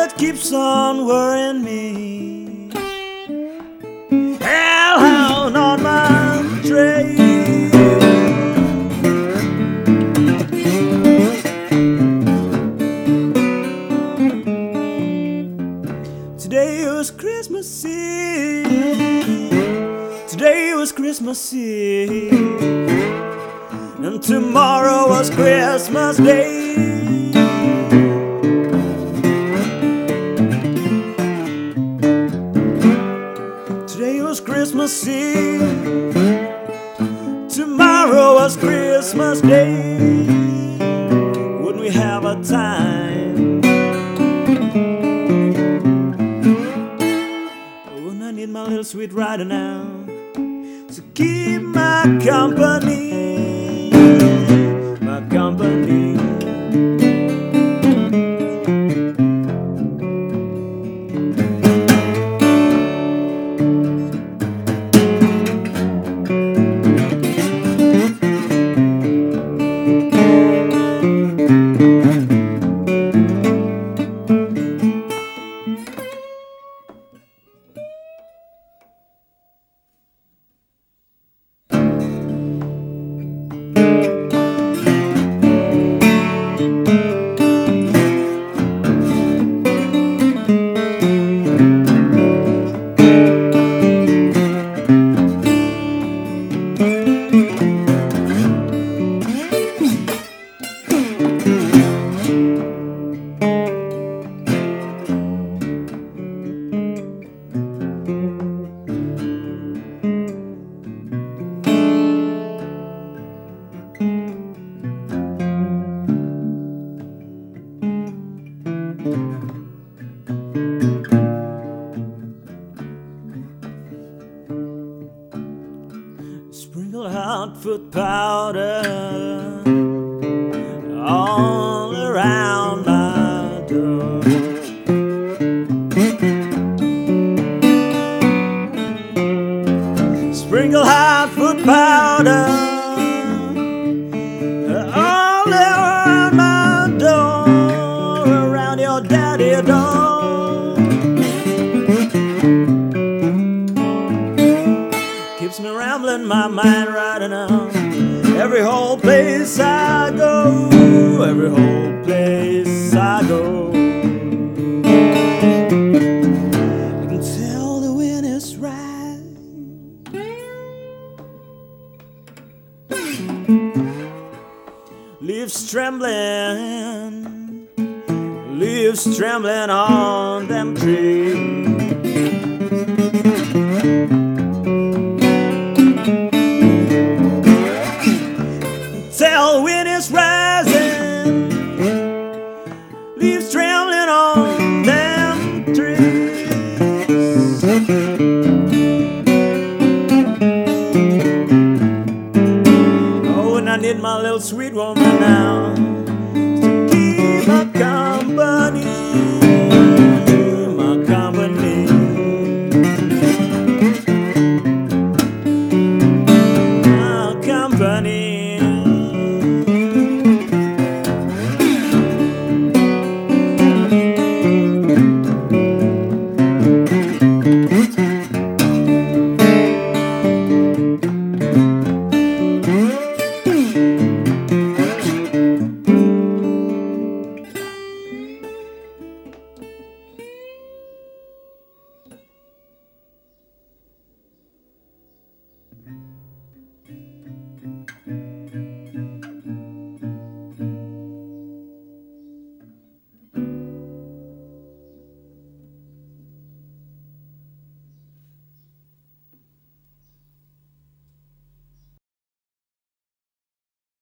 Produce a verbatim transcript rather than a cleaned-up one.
that keeps on worrying me. Hellhound on my trail. Today was Christmas Eve. Today was Christmas Eve. And tomorrow was Christmas Day. Today was Christmas Eve. Tomorrow was Christmas Day. Wouldn't we have a time? Wouldn't I need my little sweet rider now to keep my company, my company. Sprinkle hot foot powder all around my door. Sprinkle hot foot powder all around my door, around your daddy door. Keeps me rambling, my mind riding on every whole place I go, every whole place I go. You can tell the wind is right. Leaves trembling, leaves trembling on them trees.